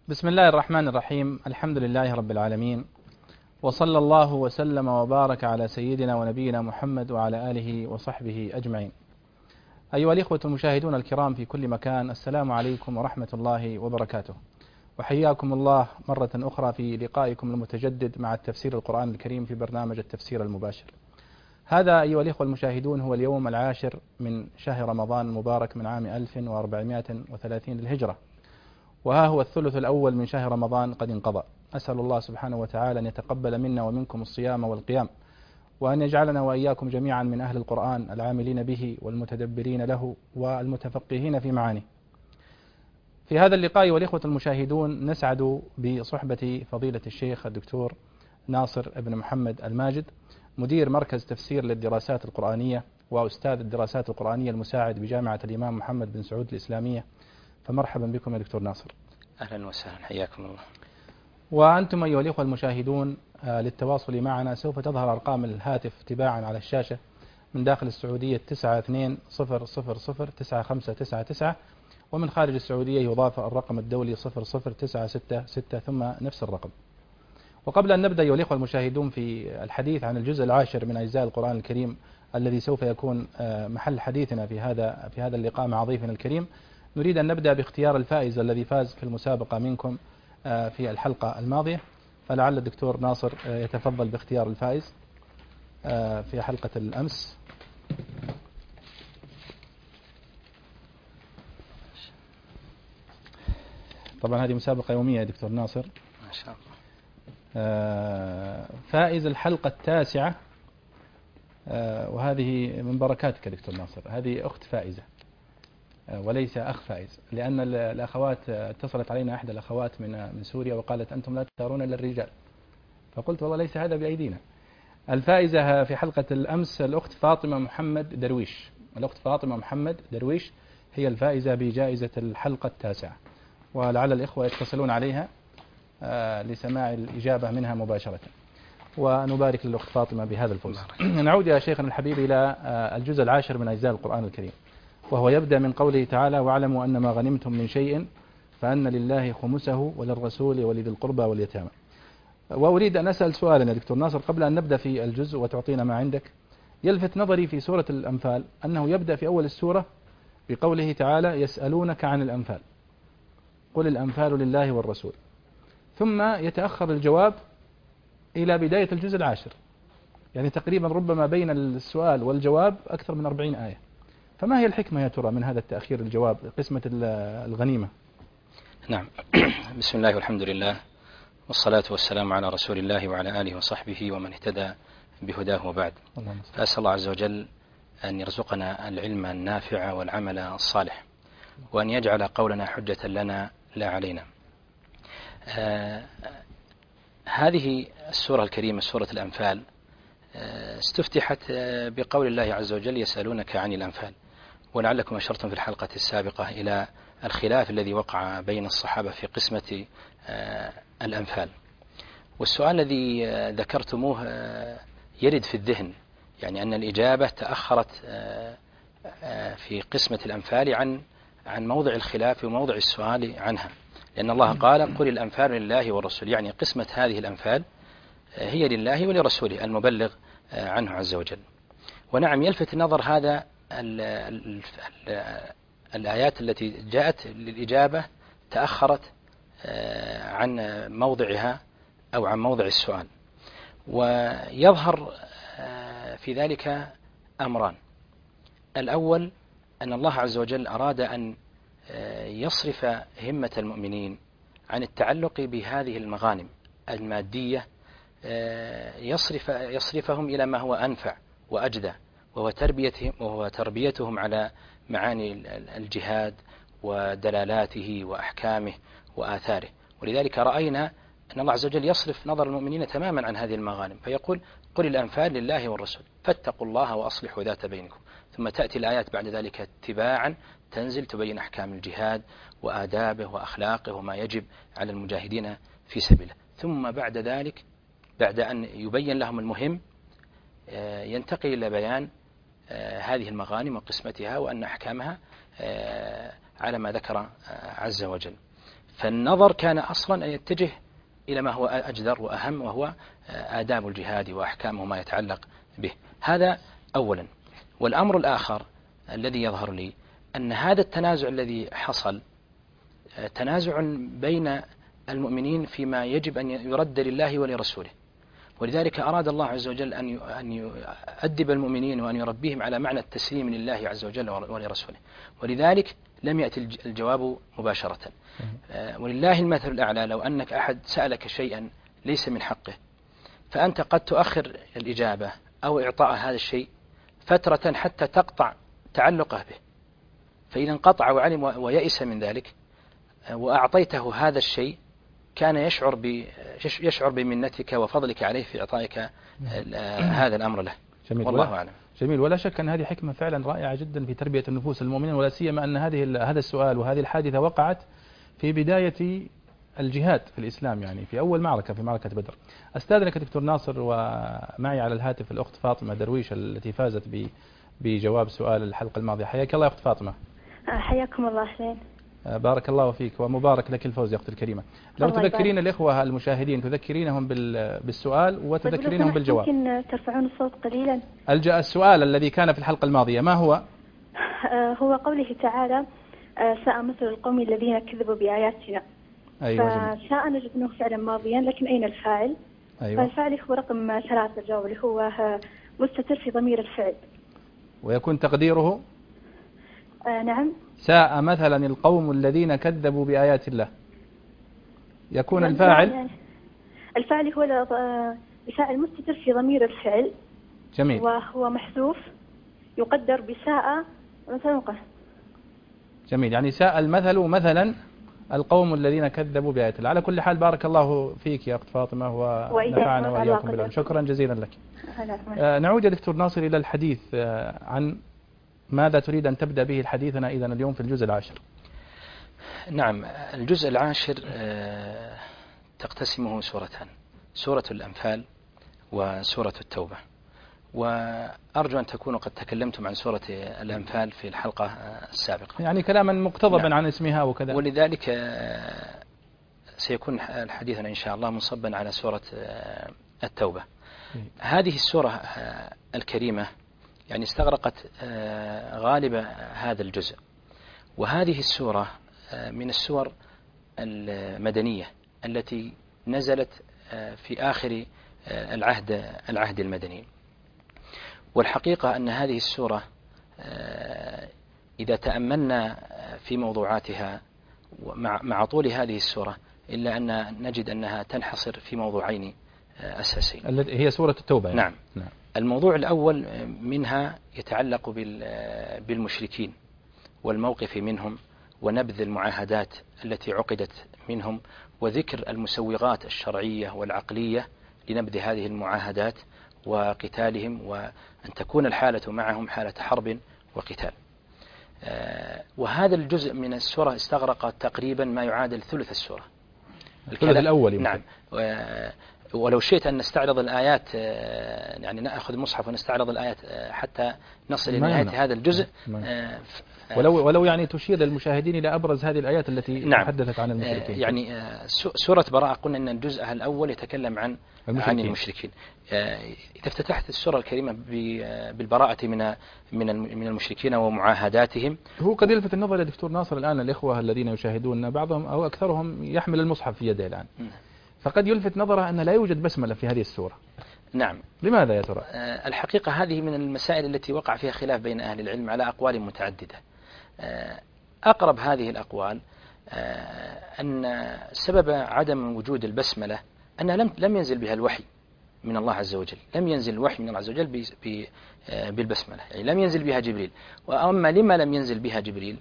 بسم الله الرحمن الرحيم. الحمد لله رب العالمين، وصلى الله وسلم وبارك على سيدنا ونبينا محمد وعلى آله وصحبه أجمعين. أيها الإخوة المشاهدون الكرام في كل مكان، السلام عليكم ورحمة الله وبركاته، وحياكم الله مرة أخرى في لقائكم المتجدد مع التفسير القرآن الكريم في برنامج التفسير المباشر. هذا أيها الإخوة المشاهدون هو اليوم العاشر من شهر رمضان المبارك من عام 1430 للهجرة، وها هو الثلث الأول من شهر رمضان قد انقضى. أسأل الله سبحانه وتعالى أن يتقبل منا ومنكم الصيام والقيام، وأن يجعلنا وإياكم جميعا من أهل القرآن العاملين به والمتدبرين له والمتفقهين في معانيه. في هذا اللقاء والإخوة المشاهدون نسعد بصحبة فضيلة الشيخ الدكتور ناصر بن محمد الماجد، مدير مركز تفسير للدراسات القرآنية وأستاذ الدراسات القرآنية المساعد بجامعة الإمام محمد بن سعود الإسلامية. فمرحبا بكم يا دكتور ناصر. أهلا وسهلا، حياكم الله. وأنتم أيها الإخوة المشاهدون للتواصل معنا سوف تظهر أرقام الهاتف تباعا على الشاشة من داخل السعودية 9200095999، ومن خارج السعودية يضاف الرقم الدولي 00966 ثم نفس الرقم. وقبل أن نبدأ أيها الإخوة المشاهدون في الحديث عن الجزء العاشر من أجزاء القرآن الكريم الذي سوف يكون محل حديثنا في هذا اللقاء مع ضيفنا الكريم، نريد أن نبدأ باختيار الفائز الذي فاز في المسابقة منكم في الحلقة الماضية، فلعل الدكتور ناصر يتفضل باختيار الفائز في حلقة الأمس. طبعا هذه مسابقة يومية يا دكتور ناصر ما شاء الله. فائز الحلقة التاسعة، وهذه من بركاتك يا دكتور ناصر، هذه أخت فائزة وليس أخ فائز، لأن الأخوات اتصلت علينا إحدى الأخوات من سوريا وقالت أنتم لا تختارون إلا الرجال، فقلت والله ليس هذا بأيدينا. الفائزة في حلقة الأمس الأخت فاطمة محمد درويش، الأخت فاطمة محمد درويش هي الفائزة بجائزة الحلقة التاسعة، ولعل الإخوة يتصلون عليها لسماع الإجابة منها مباشرة، ونبارك للأخت فاطمة بهذا الفوز. نعود يا شيخنا الحبيب إلى الجزء العاشر من أجزاء القرآن الكريم، وهو يبدأ من قوله تعالى: واعلموا أن ما غنمتم من شيء فأن لله خمسه وللرسول ولذي القربى واليتامى. وأريد أن أسأل سؤالا يا دكتور ناصر قبل أن نبدأ في الجزء وتعطينا ما عندك. يلفت نظري في سورة الأنفال أنه يبدأ في أول السورة بقوله تعالى: يسألونك عن الأنفال قل الأنفال لله والرسول، ثم يتأخر الجواب إلى بداية الجزء العاشر، يعني تقريبا ربما بين السؤال والجواب أكثر من 40 آية. فما هي الحكمة يا ترى من هذا التأخير الجواب قسمة الغنيمة؟ نعم. بسم الله والحمد لله والصلاة والسلام على رسول الله وعلى آله وصحبه ومن اهتدى بهداه وبعد. فأسأل الله عز وجل أن يرزقنا العلم النافع والعمل الصالح، وأن يجعل قولنا حجة لنا لا علينا. هذه السورة الكريمة سورة الأنفال استفتحت بقول الله عز وجل: يسألونك عن الأنفال. ولعلكم أشرتم في الحلقة السابقة إلى الخلاف الذي وقع بين الصحابة في قسمة الأنفال، والسؤال الذي ذكرتموه يرد في الذهن، يعني أن الإجابة تأخرت في قسمة الأنفال عن موضع الخلاف وموضع السؤال عنها، لأن الله قال: قل الأنفال لله والرسول، يعني قسمة هذه الأنفال هي لله ولرسوله المبلغ عنه عز وجل. ونعم، يلفت النظر هذا الآيات التي جاءت للإجابة تأخرت عن موضعها أو عن موضع السؤال، ويظهر في ذلك أمران. الأول أن الله عز وجل أراد أن يصرف همة المؤمنين عن التعلق بهذه المغانم المادية، يصرفهم إلى ما هو أنفع وأجدى، وهو تربيتهم على معاني الجهاد ودلالاته وأحكامه وآثاره. ولذلك رأينا أن الله عز وجل يصرف نظر المؤمنين تماما عن هذه المغانم، فيقول: قل الأنفال لله والرسول فاتقوا الله وأصلحوا ذات بينكم. ثم تأتي الآيات بعد ذلك تباعا تنزل تبين أحكام الجهاد وآدابه وأخلاقه وما يجب على المجاهدين في سبيله. ثم بعد ذلك، بعد أن يبين لهم المهم، ينتقل إلى بيان هذه المغانم وقسمتها وأن أحكامها على ما ذكر عز وجل. فالنظر كان أصلا أن يتجه إلى ما هو أجدر وأهم، وهو آداب الجهاد وأحكامه ما يتعلق به. هذا أولا. والأمر الآخر الذي يظهر لي أن هذا التنازع الذي حصل تنازع بين المؤمنين فيما يجب أن يرد لله ولرسوله، ولذلك أراد الله عز وجل أن يؤدب المؤمنين وأن يربيهم على معنى التسليم لله عز وجل ولرسوله، ولذلك لم يأتي الجواب مباشرة. ولله المثل الأعلى، لو أنك أحد سألك شيئا ليس من حقه فأنت قد تؤخر الإجابة أو إعطاء هذا الشيء فترة حتى تقطع تعلقه به، فإذا انقطع وعلم ويئس من ذلك وأعطيته هذا الشيء كان يشعر بمنتك وفضلك عليه في إعطائك هذا الأمر له. جميل. والله أعلم. جميل. ولا شك أن هذه حكمة فعلا رائعة جدا في تربية النفوس المؤمنين، ولا سيما أن هذا السؤال وهذه الحادثة وقعت في بداية الجهاد في الإسلام، يعني في أول معركة، في معركة بدر. أستاذنك دكتور ناصر، ومعي على الهاتف الأخت فاطمة درويش التي فازت بجواب سؤال الحلقة الماضية. حياك الله يا أخت فاطمة. حياكم الله أهلين. بارك الله فيك ومبارك لك الفوز يا أختي الكريمة. لو تذكرين الإخوة المشاهدين، تذكرينهم بالسؤال وتذكرينهم بالجواب. ممكن ترفعون الصوت قليلا؟ السؤال الذي كان في الحلقة الماضية ما هو؟ هو قوله تعالى ساء مثل القوم الذين كذبوا بآياتنا. أيوة. فساء نجد أنه فعلا ماضيا، لكن أين الفاعل؟ أيوة. فالفاعل هو رقم 3 الجواب، اللي هو مستتر في ضمير الفعل، ويكون تقديره نعم ساء مثلا القوم الذين كذبوا بآيات الله. يكون الفاعل الفاعل هو الفاعل مستتر في ضمير الفعل. جميل. وهو محذوف يقدر بساء مثلا. جميل. يعني ساء المثل مثلا القوم الذين كذبوا بآيات الله. على كل حال بارك الله فيك يا أخت فاطمة ونفعنا وإياكم بالعلم. شكرا جزيلا لك. نعود يا دكتور ناصر إلى الحديث عن ماذا تريد أن تبدأ به حديثنا إذن اليوم في الجزء العاشر. نعم، الجزء العاشر تقتسمه سورتان، سورة الأنفال وسورة التوبة، وأرجو أن تكونوا قد تكلمتم عن سورة الأنفال في الحلقة السابقة، يعني كلاما مقتضبا عن اسمها وكذا، ولذلك سيكون حديثنا إن شاء الله منصبا على سورة التوبة. هذه السورة الكريمة يعني استغرقت غالب هذا الجزء، وهذه السورة من السور المدنية التي نزلت في آخر العهد المدني. والحقيقة أن هذه السورة إذا تأملنا في موضوعاتها مع طول هذه السورة إلا أن نجد أنها تنحصر في موضوعين أساسيين، التي هي سورة التوبة يعني. نعم. الموضوع الأول منها يتعلق بالمشركين والموقف منهم ونبذ المعاهدات التي عقدت منهم، وذكر المسوغات الشرعية والعقلية لنبذ هذه المعاهدات وقتالهم، وأن تكون الحالة معهم حالة حرب وقتال. وهذا الجزء من السورة استغرق تقريبا ما يعادل ثلث السورة، الثلث الأول يمكن. نعم. ولو شئت أن نستعرض الآيات، يعني نأخذ المصحف ونستعرض الآيات حتى نصل إلى نهاية هذا الجزء. ولو يعني تشير للمشاهدين إلى أبرز هذه الآيات التي تحدثت عن المشركين. يعني سورة براءة قلنا أن الجزء الأول يتكلم عن المشركين. إذا افتتحت السورة الكريمة بالبراءة من المشركين ومعاهداتهم، هو قد يلفت النظر يا دكتور ناصر الآن الإخوة الذين يشاهدون، بعضهم أو أكثرهم يحمل المصحف في يده الآن، فقد يلفت نظره أن لا يوجد بسملة في هذه السورة. نعم. لماذا يا ترى؟ الحقيقة هذه من المسائل التي وقع فيها خلاف بين أهل العلم على أقوال متعددة. أقرب هذه الأقوال أن سبب عدم وجود البسملة أن لم ينزل بها الوحي من الله عز وجل، لم ينزل الوحي من الله عز وجل بالبسملة، يعني لم ينزل بها جبريل. وأما لما لم ينزل بها جبريل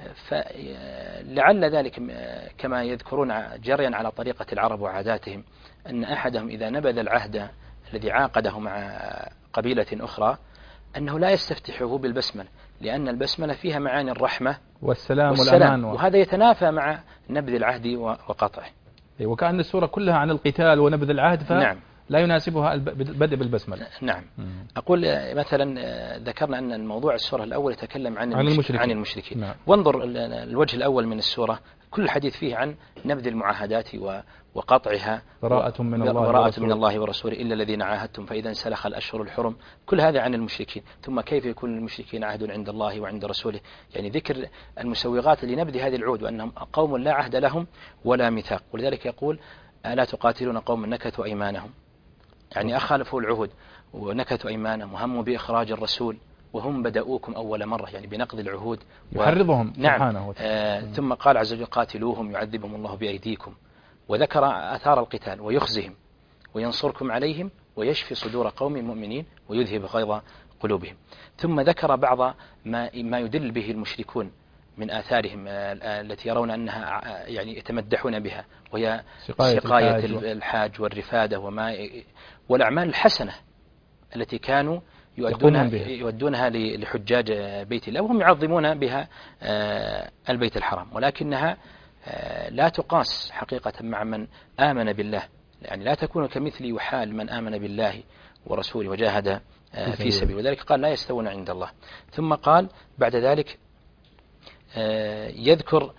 فلعل ذلك كما يذكرون جريا على طريقة العرب وعاداتهم، أن أحدهم إذا نبذ العهد الذي عاقده مع قبيلة أخرى أنه لا يستفتحه بالبسملة، لأن البسملة فيها معاني الرحمة والسلام والأمان، وهذا يتنافى مع نبذ العهد وقطعه. وكأن السورة كلها عن القتال ونبذ العهد، نعم. لا يناسبها البدء بالبسملة. نعم. أقول مثلا ذكرنا أن الموضوع السورة الأول يتكلم عن المشركين. نعم. وانظر الوجه الأول من السورة، كل الحديث فيه عن نبذ المعاهدات وقطعها، براءة من الله ورسوله إلا الذين عاهدتم فإذا انسلخ الأشهر الحرم، كل هذا عن المشركين. ثم كيف يكون المشركين عهد عند الله وعند رسوله، يعني ذكر المسوغات لنبذ هذه العهود وأنهم قوم لا عهد لهم ولا ميثاق. ولذلك يقول ألا تقاتلون قوم نكثوا أيمانهم، يعني أخالفوا العهد ونكثوا أيمانهم وهموا بإخراج الرسول وهم بدأوكم أول مرة، يعني بنقض العهود يحرضهم سبحانه وتعالى. ثم قال عز وجل قاتلوهم يعذبهم الله بأيديكم، وذكر آثار القتال ويخزهم وينصركم عليهم ويشفي صدور قوم مؤمنين ويذهب غيظ قلوبهم. ثم ذكر بعض ما يدل به المشركون من آثارهم التي يرون أنها يعني يتمدحون بها، وهي سقاية الحاج والرفادة والأعمال الحسنة التي كانوا يودونها لحجاج بيت الله وهم يعظمون بها البيت الحرام، ولكنها لا تقاس حقيقة مع من آمن بالله، يعني لا تكون كمثل وحال من آمن بالله ورسوله وجاهد في سبيل، وذلك قال لا يستوون عند الله. ثم قال بعد ذلك يذكر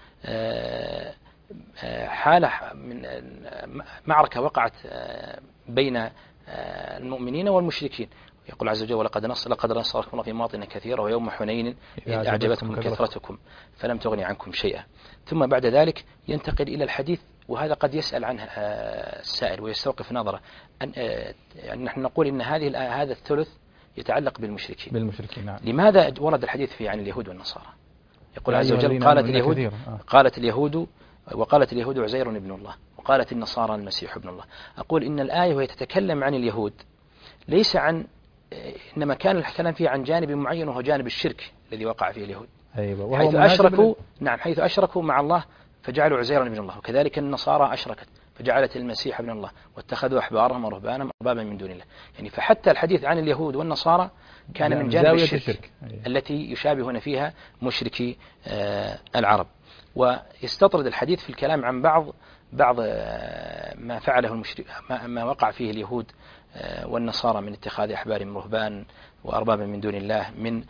حالة من معركة وقعت بين المؤمنين والمشركين، يقول عز وجل لقد نصركم الله في مواطن كثيرة ويوم حنين إذ أعجبتكم كثرتكم فلم تغني عنكم شيئا. ثم بعد ذلك ينتقل إلى الحديث، وهذا قد يسأل عنه السائل ويستوقف نظره، يعني نحن نقول إن هذا الثلث يتعلق بالمشركين. نعم. لماذا ورد الحديث فيه عن اليهود والنصارى؟ يقول عز وجل قالت اليهود وقالت اليهود عزير ابن الله وقالت النصارى المسيح ابن الله. أقول إن الآية وهي تتكلم عن اليهود ليس عن، إنما كان الكلام فيه عن جانب معين وهو جانب الشرك الذي وقع فيه اليهود، حيث أشركوا مع الله فجعلوا عزيرا ابن الله، وكذلك النصارى أشركت فجعلت المسيح ابن الله واتخذوا أحبارهم ورهبانهم أربابا من دون الله. يعني فحتى الحديث عن اليهود والنصارى كان من جانب الشرك التي يشابهون فيها مشركي العرب. ويستطرد الحديث في الكلام عن بعض ما فعله ما وقع فيه اليهود والنصارى من اتخاذ أحبارهم رهبان وأربابا من دون الله، من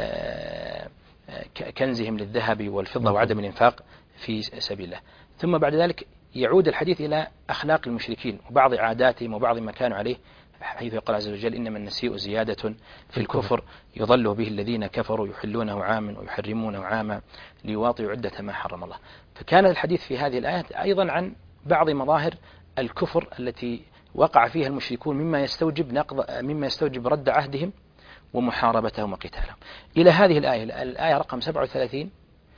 كنزهم للذهب والفضة وعدم الإنفاق في سبيل الله. ثم بعد ذلك يعود الحديث إلى أخلاق المشركين وبعض عاداتهم وبعض ما كانوا عليه، حيث يقول عز وجل إنما النسيء زيادة في الكفر يضل به الذين كفروا يحلونه عاما ويحرمونه عاما ليواطئوا عدة ما حرم الله. فكان الحديث في هذه الآيات أيضا عن بعض مظاهر الكفر التي وقع فيها المشركون مما يستوجب رد عهدهم ومحاربتهم وقتالهم. إلى هذه الآية رقم 37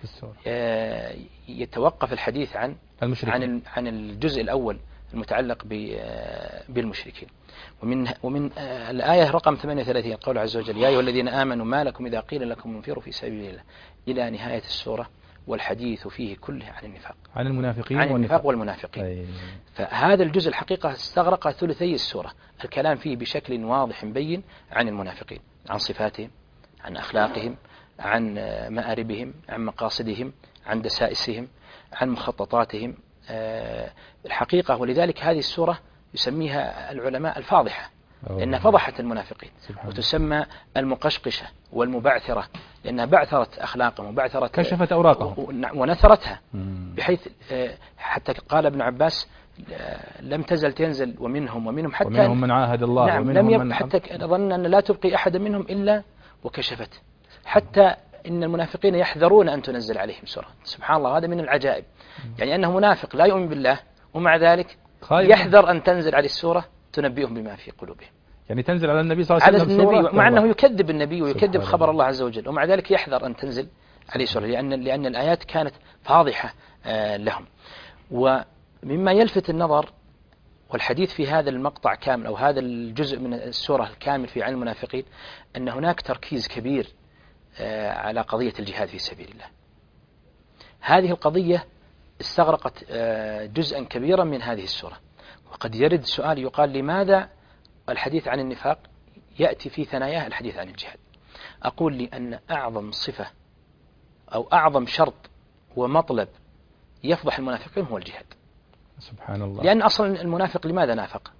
يتوقف الحديث عن الجزء الأول المتعلق بالمشركين. ومن الآية رقم 38 قول عز وجل يا أيها الذين آمنوا ما لكم إذا قيل لكم انفروا في سبيل الله إلى نهاية السورة، والحديث فيه كله عن النفاق، عن المنافقين والمنافقين. فهذا الجزء الحقيقة استغرق ثلثي السورة، الكلام فيه بشكل واضح بين عن المنافقين، عن صفاتهم، عن أخلاقهم، عن مآربهم، عن مقاصدهم، عن دسائسهم، عن مخططاتهم الحقيقة. ولذلك هذه السورة يسميها العلماء الفاضحة، لأنها فضحت المنافقين، وتسمى المقشقشة والمبعثرة لأنها بعثرت أخلاقهم وبعثرت كشفت أوراقهم ونثرتها، بحيث حتى قال ابن عباس لم تزل تنزل ومنهم حتى ومنهم من عاهد الله. نعم، لم يبق حتى ظن أن لا تبقي أحدا منهم إلا وكشفت، حتى إن المنافقين يحذرون أن تنزل عليهم سورة. سبحان الله، هذا من العجائب، يعني أنه منافق لا يؤمن بالله ومع ذلك يحذر أن تنزل عليه السورة تنبئهم بما في قلوبهم، يعني تنزل على النبي صلى الله عليه وسلم سورة مع أنه يكذب النبي ويكذب خبر الله عز وجل، ومع ذلك يحذر أن تنزل عليه سورة لأن الآيات كانت فاضحة لهم. ومما يلفت النظر والحديث في هذا المقطع كامل أو هذا الجزء من السورة الكامل في عن المنافقين أن هناك تركيز كبير على قضية الجهاد في سبيل الله. هذه القضية استغرقت جزءا كبيرا من هذه السورة، وقد يرد سؤال يقال لماذا الحديث عن النفاق يأتي في ثناياه الحديث عن الجهاد؟ أقول لأن أعظم صفة أو أعظم شرط ومطلب يفضح المنافقين هو الجهاد. سبحان الله. لأن أصلا المنافق لماذا نافق؟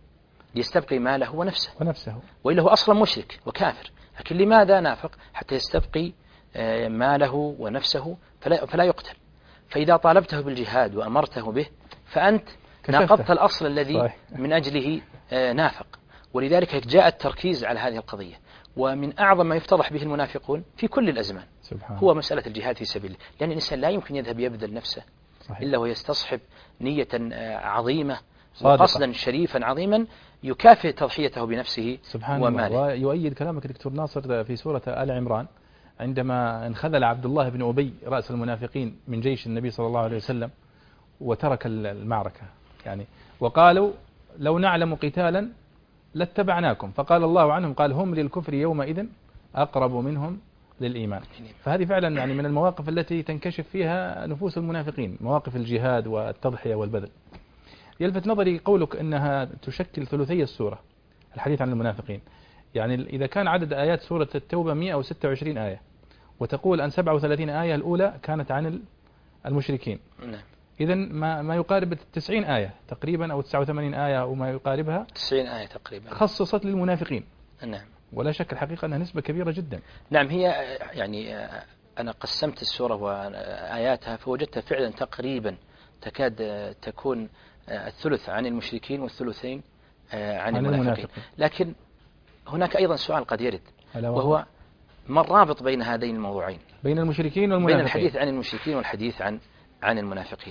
ليستبقي ماله ونفسه وإلا هو أصلا مشرك وكافر، لكن لماذا نافق؟ حتى يستبقي ماله ونفسه فلا يقتل. فإذا طالبته بالجهاد وأمرته به فأنت ناقضت الأصل الذي من أجله نافق. ولذلك جاء التركيز على هذه القضية. ومن أعظم ما يفتضح به المنافقون في كل الأزمان هو مسألة الجهاد في سبيل الله، لأن الإنسان لا يمكن يذهب يبذل نفسه إلا ويستصحب نية عظيمة وقصدا شريفا عظيما يكافئ تضحيته بنفسه وماله. ويؤيد كلامك دكتور ناصر في سورة آل عمران عندما انخذل عبد الله بن أبي رأس المنافقين من جيش النبي صلى الله عليه وسلم وترك المعركة، يعني وقالوا لو نعلم قتالا لاتبعناكم، فقال الله عنهم قال هم للكفر يومئذ أقرب منهم للإيمان. فهذه فعلا يعني من المواقف التي تنكشف فيها نفوس المنافقين، مواقف الجهاد والتضحية والبذل. يلفت نظري قولك أنها تشكل ثلثي السورة الحديث عن المنافقين، يعني إذا كان عدد آيات سورة التوبة 126 آية، وتقول أن 37 آية الأولى كانت عن المشركين، إذا ما يقارب 90 آية تقريبا أو 89 آية أو ما يقاربها، 90 آية تقريبا خصصت للمنافقين. نعم. ولا شك الحقيقة أنها نسبة كبيرة جدا. نعم. هي يعني أنا قسمت السورة وآياتها فوجدتها فعلا تقريبا تكاد تكون الثلث عن المشركين والثلثين عن المنافقين. لكن هناك أيضا سؤال قد يرد، وهو ما الرابط بين هذين الموضوعين، بين المشركين والمنافقين، بين الحديث عن المشركين والحديث عن المنافقين؟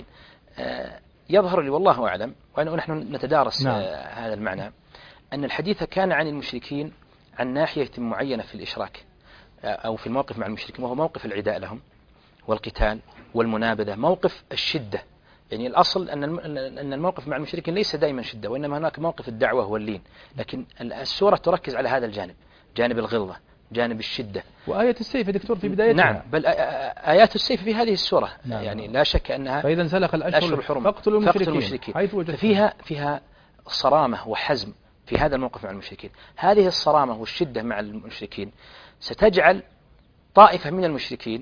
يظهر لي والله أعلم ونحن نتدارس هذا المعنى أن الحديث كان عن المشركين عن ناحية معينة في الإشراك أو في الموقف مع المشركين، وهو موقف العداء لهم والقتال والمنابذة، موقف الشدة. يعني الأصل أن الموقف مع المشركين ليس دائما شدة، وإنما هناك موقف الدعوة واللين، لكن السورة تركز على هذا الجانب، جانب الغلظة، جانب الشدة. وآية السيف دكتور في بدايتها. نعم، بل آيات السيف في هذه السورة يعني لا شك أنها فإذا انسلخ الأشهر الحرم فاقتلوا المشركين حيث وجدتم. فيها صرامة وحزم في هذا الموقف مع المشركين. هذه الصرامة والشدة مع المشركين ستجعل طائفة من المشركين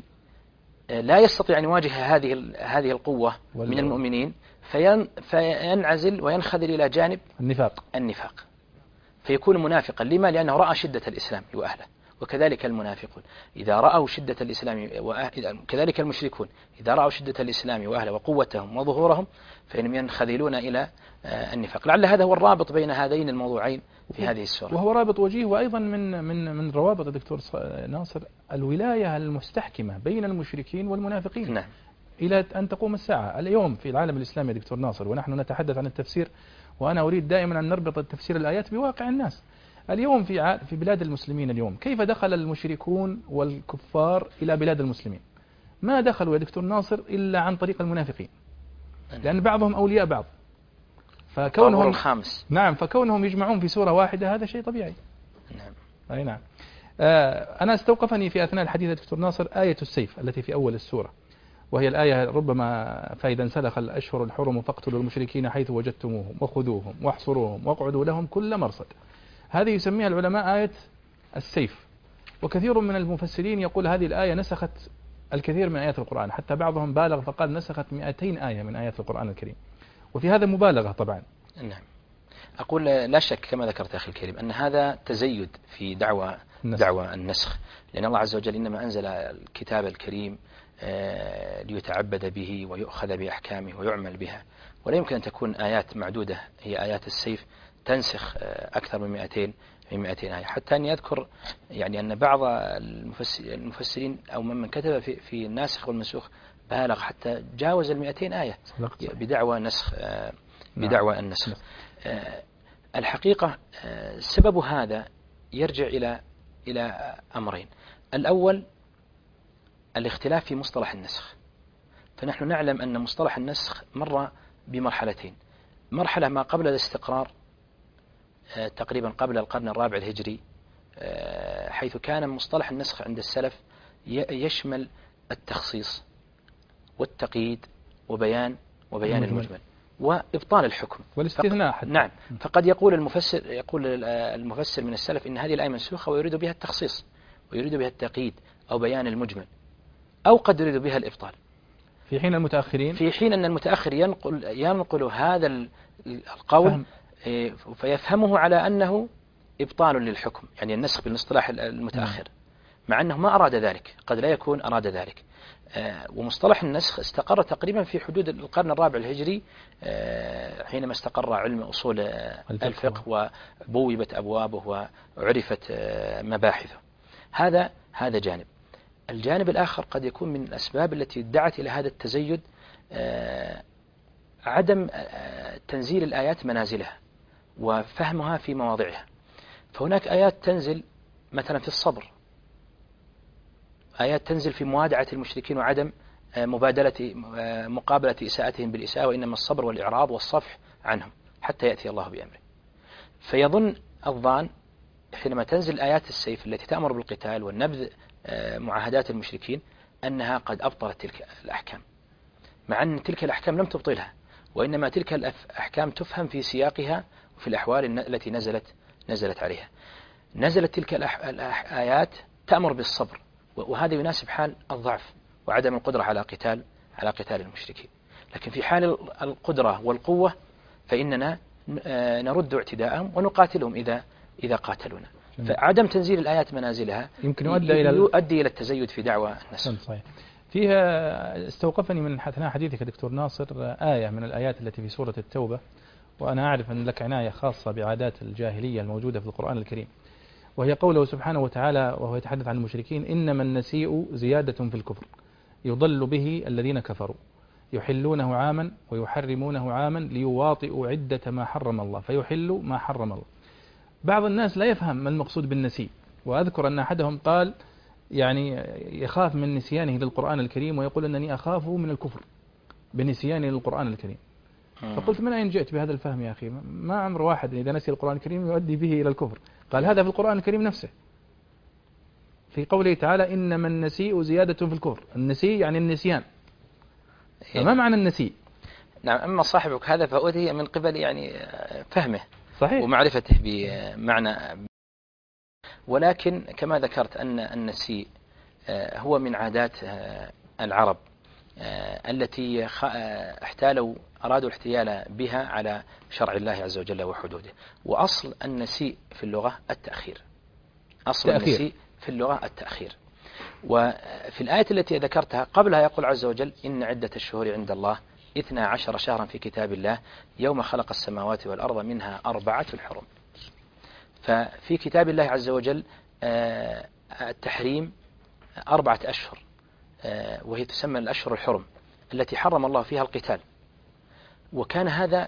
لا يستطيع أن يواجه هذه القوة من المؤمنين فينعزل وينخذل إلى جانب النفاق فيكون منافقا. لما؟ لأنه رأى شدة الإسلام وأهله. وكذلك المنافقون إذا رأوا شدة الإسلام كذلك المشركون إذا رأوا شدة الإسلام وأهله وقوتهم وظهورهم فإنهم ينخذلون إلى النفاق. لعل هذا هو الرابط بين هذين الموضوعين في هذه السورة، وهو رابط وجيه. وأيضا من روابط الدكتور ناصر الولاية المستحكمة بين المشركين والمنافقين. نعم. إلى أن تقوم الساعة. اليوم في العالم الإسلامي دكتور ناصر ونحن نتحدث عن التفسير، وأنا أريد دائما أن نربط التفسير الآيات بواقع الناس. اليوم في بلاد المسلمين اليوم كيف دخل المشركون والكفار إلى بلاد المسلمين؟ ما دخلوا يا دكتور ناصر إلا عن طريق المنافقين، لأن بعضهم أولياء بعض. فكونهم الخامس. نعم، فكونهم يجمعون في سورة واحدة هذا شيء طبيعي. نعم. أي نعم. أنا استوقفني في أثناء الحديث دكتور ناصر آية السيف التي في أول السورة، وهي الآية ربما فإذا انسلخ الأشهر الحرم فاقتلوا المشركين حيث وجدتموهم وخذوهم واحصروهم واقعدوا لهم كل مرصد. هذه يسميها العلماء آية السيف. وكثير من المفسرين يقول هذه الآية نسخت الكثير من آيات القرآن، حتى بعضهم بالغ فقال نسخت 200 آية من آيات القرآن الكريم، وفي هذا مبالغة طبعا. نعم. أقول لا شك كما ذكرت أخي الكريم أن هذا تزيد في دعوى النسخ، لأن الله عز وجل إنما أنزل الكتاب الكريم ليتعبد به ويؤخذ بأحكامه ويعمل بها، ولا يمكن أن تكون آيات معدودة هي آيات السيف تنسخ أكثر من 200 آية. حتى أن يذكر يعني أن بعض المفسرين أو من كتب في الناسخ والمنسوخ بالغ حتى جاوز 200 آية بدعوى النسخ. الحقيقة سبب هذا يرجع إلى أمرين. الأول الاختلاف في مصطلح النسخ. فنحن نعلم أن مصطلح النسخ مر بمرحلتين. مرحلة ما قبل الاستقرار تقريبا قبل القرن الرابع الهجري، حيث كان مصطلح النسخ عند السلف يشمل التخصيص والتقييد وبيان المجمل وإبطال الحكم والاستثناء. نعم. فقد يقول المفسر من السلف إن هذه الآية منسوخة ويريد بها التخصيص ويريد بها التقييد أو بيان المجمل، أو قد يريد بها الإبطال. في حين أن المتأخر ينقل هذا القول فيفهمه على أنه إبطال للحكم، يعني النسخ بالاصطلاح المتأخر، مع أنه ما أراد ذلك، قد لا يكون أراد ذلك. ومصطلح النسخ استقر تقريبا في حدود القرن الرابع الهجري، حينما استقر علم أصول الفقه وبوبت أبوابه وعرفت مباحثه. هذا جانب. الجانب الآخر قد يكون من الأسباب التي دعت إلى هذا التزيد عدم تنزيل الآيات منازلها وفهمها في مواضعها. فهناك آيات تنزل مثلا في الصبر، آيات تنزل في موادعة المشركين وعدم مقابلة إساءتهم بالإساءة، وإنما الصبر والإعراض والصفح عنهم حتى يأتي الله بأمره. فيظن الظان حينما تنزل آيات السيف التي تأمر بالقتال والنبذ معاهدات المشركين أنها قد أبطلت تلك الأحكام، مع أن تلك الأحكام لم تبطلها، وإنما تلك الأحكام تفهم في سياقها وفي الأحوال التي نزلت عليها. نزلت تلك الآيات تأمر بالصبر، وهذا يناسب حال الضعف وعدم القدرة على قتال المشركين. لكن في حال القدرة والقوة فإننا نرد اعتداءهم ونقاتلهم إذا قاتلونا. فعدم تنزيل الآيات منازلها يمكن يؤدي إلى التزيد في دعوى النسخ. صحيح. فيها استوقفني من أثناء حديثك دكتور ناصر آية من الآيات التي في سورة التوبة، وأنا أعرف أن لك عناية خاصة بعادات الجاهلية الموجودة في القرآن الكريم، وهي قوله سبحانه وتعالى وهو يتحدث عن المشركين: إنما النسيء زيادة في الكفر يضل به الذين كفروا يحلونه عاما ويحرمونه عاما ليواطئوا عدة ما حرم الله فيحلوا ما حرم الله. بعض الناس لا يفهم ما المقصود بالنسيء، وأذكر أن أحدهم قال يعني يخاف من نسيانه للقرآن الكريم ويقول أنني أخاف من الكفر بنسيانه للقرآن الكريم. فقلت من أين جئت بهذا الفهم يا أخي؟ ما عمر واحد إذا نسي القرآن الكريم يؤدي به إلى الكفر. قال هذا في القرآن الكريم نفسه، في قوله تعالى: إنما النسيء زيادة في الكفر. النسيء يعني النسيان، فما معنى النسيء؟ نعم، أما صاحبك هذا فأوتي من قبل يعني فهمه صحيح ومعرفته بمعنى، ولكن كما ذكرت أن النسيء هو من عادات العرب التي أرادوا الاحتيال بها على شرع الله عز وجل وحدوده. وأصل النسيء في اللغة التأخير، النسيء في اللغة التأخير. وفي الآية التي ذكرتها قبلها يقول عز وجل: إن عدة الشهور عند الله 12 شهرا في كتاب الله يوم خلق السماوات والأرض منها 4 حرم. ففي كتاب الله عز وجل التحريم 4 أشهر، وهي تسمى الأشهر الحرم التي حرم الله فيها القتال. وكان هذا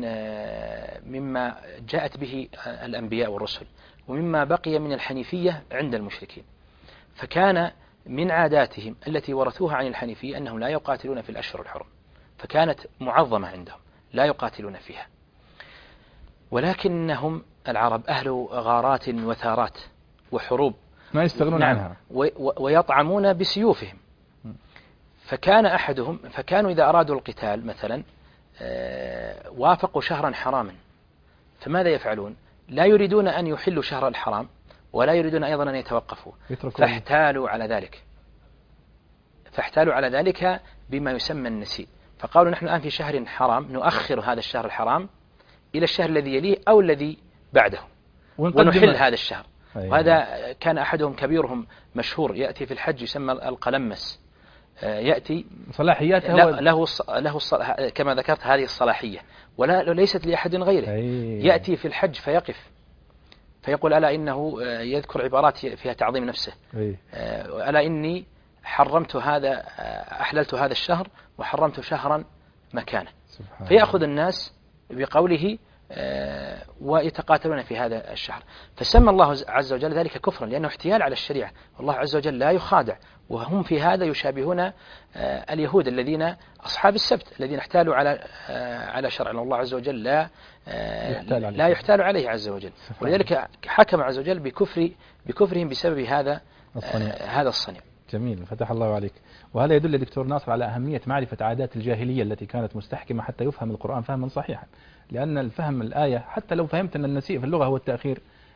مما جاءت به الأنبياء والرسل، ومما بقي من الحنيفية عند المشركين. فكان من عاداتهم التي ورثوها عن الحنيفية أنهم لا يقاتلون في الأشهر الحرم، فكانت معظمة عندهم لا يقاتلون فيها. ولكنهم العرب أهل غارات وثارات وحروب ما يستغنون عنها، ويطعمون بسيوفهم. فكانوا إذا أرادوا القتال مثلا وافقوا شهرا حراما، فماذا يفعلون؟ لا يريدون أن يحلوا شهر الحرام ولا يريدون أيضا أن يتوقفوا، فاحتالوا على ذلك بما يسمى النسيء. فقالوا: نحن الآن في شهر حرام، نؤخر هذا الشهر الحرام إلى الشهر الذي يليه أو الذي بعده ونحل هذا الشهر. وهذا كان أحدهم كبيرهم مشهور يأتي في الحج يسمى القلمس، يأتي صلاحيات له كما ذكرت هذه الصلاحية وليست لأحد غيره. يأتي في الحج فيقف فيقول: ألا إنه يذكر عبارات فيها تعظيم نفسه، ألا إني أحللت هذا الشهر وحرمت شهرا مكانه. فيأخذ الناس بقوله ويتقاتلون في هذا الشهر. فسمى الله عز وجل ذلك كفرا لأنه احتيال على الشريعة، والله عز وجل لا يخادع. وهم في هذا يشابهون اليهود الذين أصحاب السبت الذين احتالوا على شرع الله عز وجل لا يحتال عليه عز وجل. ولذلك حكم عز وجل بكفرهم بسبب هذا الصنيع. جميل، فتح الله عليك. وهذا يدل دكتور ناصر على أهمية معرفة عادات الجاهلية التي كانت مستحكمة حتى يفهم القرآن فهما صحيحا. لأن الفهم الآية حتى لو فهمت أن النسيء في اللغة هو التأخير،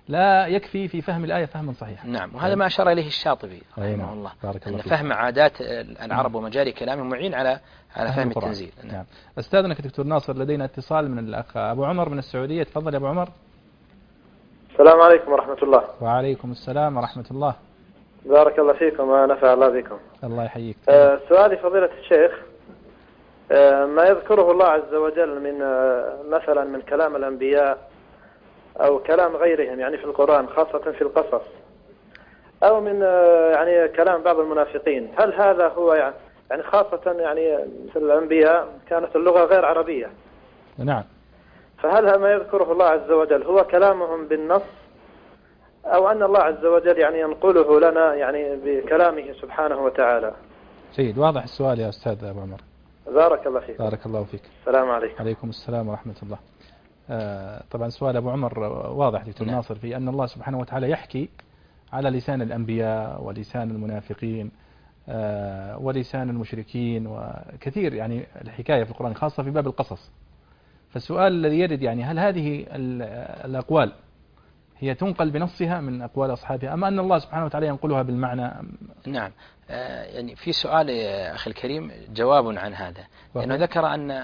لا يكفي في فهم الآية فهما صحيحا. نعم، وهذا ما أشار إليه الشاطبي رحمه الله، أن فهم عادات العرب ومجاري كلامهم معين على فهم التنزيل. نعم. أستاذنك دكتور ناصر، لدينا اتصال من الأخ أبو عمر من السعودية. تفضل يا أبو عمر. السلام عليكم ورحمة الله. وعليكم السلام ورحمة الله. بارك الله فيكم ونفع الله بكم. الله يحييك. سؤالي فضيلة الشيخ، ما يذكره الله عز وجل من مثلا من كلام الأنبياء أو كلام غيرهم يعني في القرآن خاصة في القصص، أو من يعني كلام بعض المنافقين، هل هذا هو يعني خاصة يعني مثل الأنبياء كانت اللغة غير عربية؟ نعم. فهل ما يذكره الله عز وجل هو كلامهم بالنص، أو أن الله عز وجل يعني ينقله لنا يعني بكلامه سبحانه وتعالى؟ جيد، واضح السؤال يا أستاذ أبو عمر. بارك الله فيك. بارك الله فيك. السلام عليكم. عليكم السلام ورحمة الله. طبعا سؤال أبو عمر واضح دكتور ناصر في أن الله سبحانه وتعالى يحكي على لسان الأنبياء ولسان المنافقين ولسان المشركين، وكثير يعني الحكاية في القرآن خاصة في باب القصص. فالسؤال الذي يرد يعني هل هذه الأقوال هي تنقل بنصها من أقوال أصحابها، أما أن الله سبحانه وتعالى ينقلها بالمعنى؟ نعم، يعني في سؤال يا أخي الكريم جواب عن هذا، لأنه ذكر أن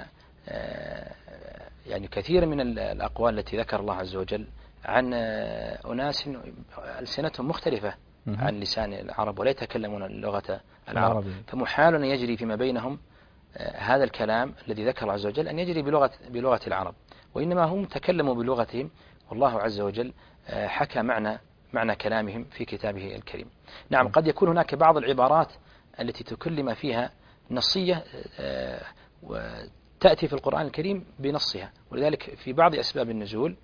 يعني كثير من الأقوال التي ذكر الله عز وجل عن أناس ألسنتهم مختلفة عن لسان العرب ولا يتكلمون لغة العرب، فمحال أن يجري فيما بينهم هذا الكلام الذي ذكر الله عز وجل أن يجري بلغة العرب، وإنما هم تكلموا بلغتهم، والله عز وجل حكى معنى كلامهم في كتابه الكريم. نعم، قد يكون هناك بعض العبارات التي تكلم فيها نصية وتأتي في القرآن الكريم بنصها، ولذلك في بعض أسباب النزول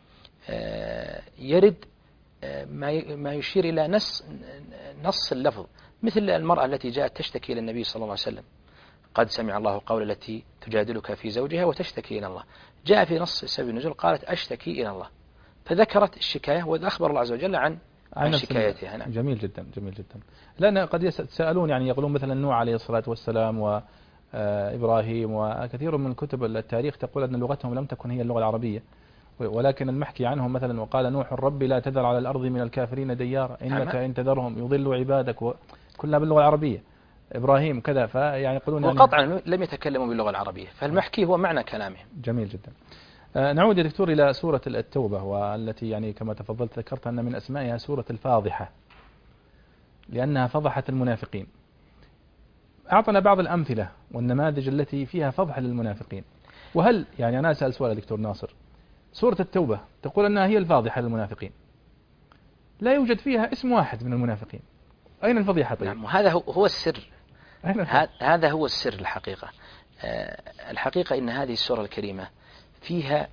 يرد ما يشير إلى نص اللفظ، مثل المرأة التي جاءت تشتكي إلى النبي صلى الله عليه وسلم: قد سمع الله قول التي تجادلك في زوجها وتشتكي إلى الله. جاء في نص سبب النزول قالت أشتكي إلى الله، فذكرت الشكاية وأخبر الله عز وجل عن شكايتها. نعم. جميل جدا، جميل جدا. لأن قد يتساءلون يعني يقولون مثلا نوح عليه الصلاة والسلام وإبراهيم وكثير من كتب التاريخ تقول أن لغتهم لم تكن هي اللغة العربية، ولكن المحكي عنهم مثلا وقال نوح رب لا تذر على الأرض من الكافرين ديارا إنك إن تذرهم يضلوا عبادك، كلها باللغة العربية. إبراهيم كذا، فيعني يقولون وقطعا لم يتكلموا باللغة العربية، فالمحكي هو معنى كلامهم. جميل جدا. نعود يا دكتور إلى سورة التوبة، والتي يعني كما تفضلت ذكرت أن من أسمائها سورة الفاضحة لأنها فضحت المنافقين. أعطنا بعض الأمثلة والنماذج التي فيها فضح للمنافقين. وهل يعني أنا أسأل سؤال دكتور ناصر، سورة التوبة تقول أنها هي الفاضحة للمنافقين، لا يوجد فيها اسم واحد من المنافقين، أين الفضيحة طيب؟ نعم، هذا هو السر. هذا هو السر الحقيقة. الحقيقة إن هذه السورة الكريمة فيها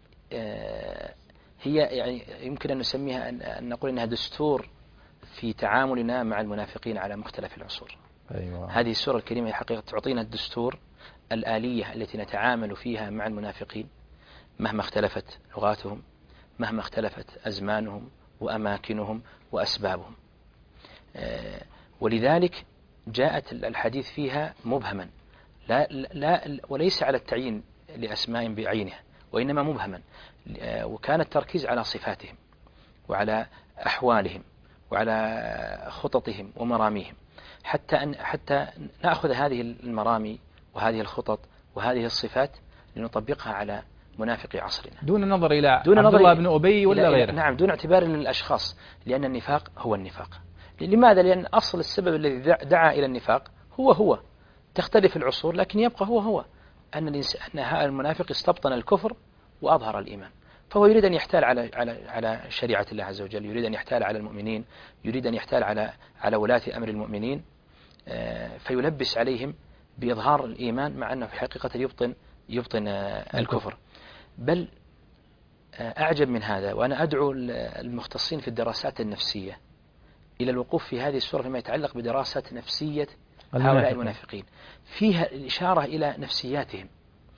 هي يعني يمكن أن نسميها أن نقول إنها دستور في تعاملنا مع المنافقين على مختلف العصور. أيوة. هذه السورة الكريمة الحقيقة تعطينا الدستور، الآلية التي نتعامل فيها مع المنافقين مهما اختلفت لغاتهم، مهما اختلفت أزمانهم وأماكنهم وأسبابهم. ولذلك جاءت الحديث فيها مبهما، لا وليس على التعيين لأسماء بعينها، وإنما مبهما، وكان التركيز على صفاتهم وعلى أحوالهم وعلى خططهم ومراميهم، حتى نأخذ هذه المرامي وهذه الخطط وهذه الصفات لنطبقها على منافق عصرنا دون النظر إلى عبد الله بن أبي ولا غيره. نعم، دون اعتبار للأشخاص، لأن النفاق هو النفاق. لماذا؟ لأن أصل السبب الذي دعا إلى النفاق هو تختلف العصور، لكن يبقى هو أن المنافق استبطن الكفر وأظهر الإيمان، فهو يريد أن يحتال على شريعة الله عز وجل، يريد أن يحتال على المؤمنين، يريد أن يحتال على ولاة أمر المؤمنين، فيلبس عليهم بإظهار الإيمان مع أنه في حقيقة يبطن الكفر. بل أعجب من هذا، وأنا أدعو المختصين في الدراسات النفسية إلى الوقوف في هذه السورة فيما يتعلق بدراسة نفسية هؤلاء المنافقين، فيها الإشارة إلى نفسياتهم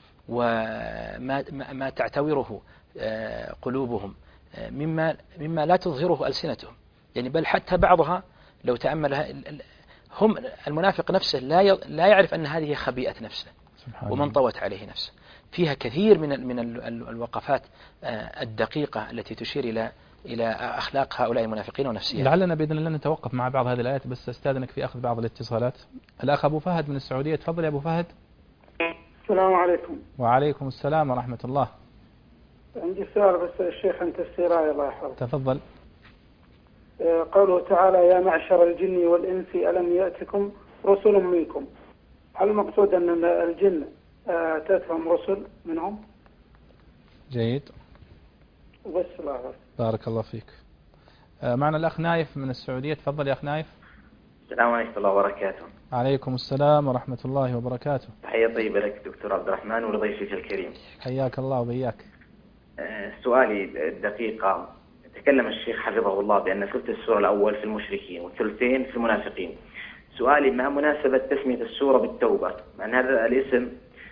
وما تعتوره قلوبهم مما لا تظهره ألسنتهم، يعني بل حتى بعضها لو تأملها هم المنافق نفسه لا يعرف أن هذه خبيئة نفسه ومن طوت عليه نفسه. فيها كثير من الوقفات الدقيقة التي تشير إلى إلى أخلاق هؤلاء المنافقين ونفسياتهم. لعلنا بإذن الله نتوقف مع بعض هذه الآيات، بس أستاذنك في أخذ بعض الاتصالات. الأخ أبو فهد من السعودية، تفضل يا أبو فهد. السلام عليكم. وعليكم السلام ورحمة الله. عندي سؤال بس الشيخ أنت السراي الله يحفظك. تفضل. قوله تعالى يا معشر الجن والإنس ألم يأتكم رسل منكم، هل المقصود أن الجن تأتهم رسل منهم؟ جيد. وبس الله أعلم. بارك الله فيك. معنا الأخ نايف من السعودية، تفضل يا أخ نايف. السلام عليكم ورحمة الله وبركاته. عليكم السلام ورحمة الله وبركاته. تحية طيبة لك دكتور عبد الرحمن ولضيفك الكريم. حياك الله وبياك. سؤالي الدقيقة، تكلم الشيخ حفظه الله بأن ثلث السورة الأول في المشركين والثلثين في المنافقين. سؤالي ما مناسبة تسمية السورة بالتوبة، مع أن هذا الاسم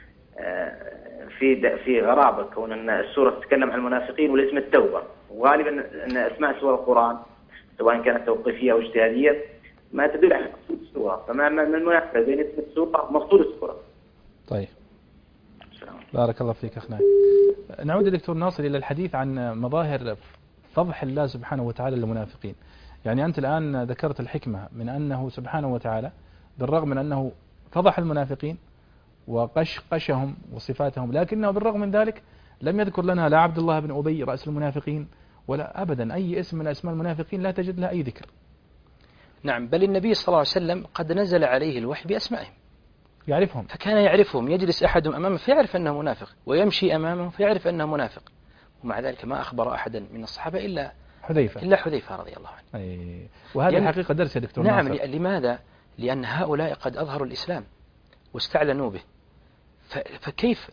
في غرابة، كون أن السورة تتكلم عن المنافقين والاسم التوبة، وغالبا أن أسماء سور القرآن سواء كانت توقيفية أو اجتهادية ما تدل على مقصود السورة، فما المناسبة بين اسم السورة ومقصود السورة؟ طيب. بارك الله فيك أخ نايف. نعود دكتور ناصر إلى الحديث عن مظاهر فضح الله سبحانه وتعالى للمنافقين. يعني أنت الآن ذكرت الحكمة من أنه سبحانه وتعالى بالرغم من أنه فضح المنافقين وقشهم وصفاتهم، لكنه بالرغم من ذلك لم يذكر لنا لا عبد الله بن أبي رأس المنافقين ولا أبدا أي اسم من أسماء المنافقين لا تجد لها أي ذكر. نعم، بل النبي صلى الله عليه وسلم قد نزل عليه الوحي بأسمائهم، يعرفهم، فكان يعرفهم، يجلس أحدهم أمامه فيعرف أنه منافق، ويمشي أمامه فيعرف أنه منافق، ومع ذلك ما أخبر أحدا من الصحابة إلا حذيفة رضي الله عنه. وهذه الحقيقة درس يا دكتور نعم ناصر. لماذا؟ لأن هؤلاء قد أظهروا الإسلام واستعلنوا به، فكيف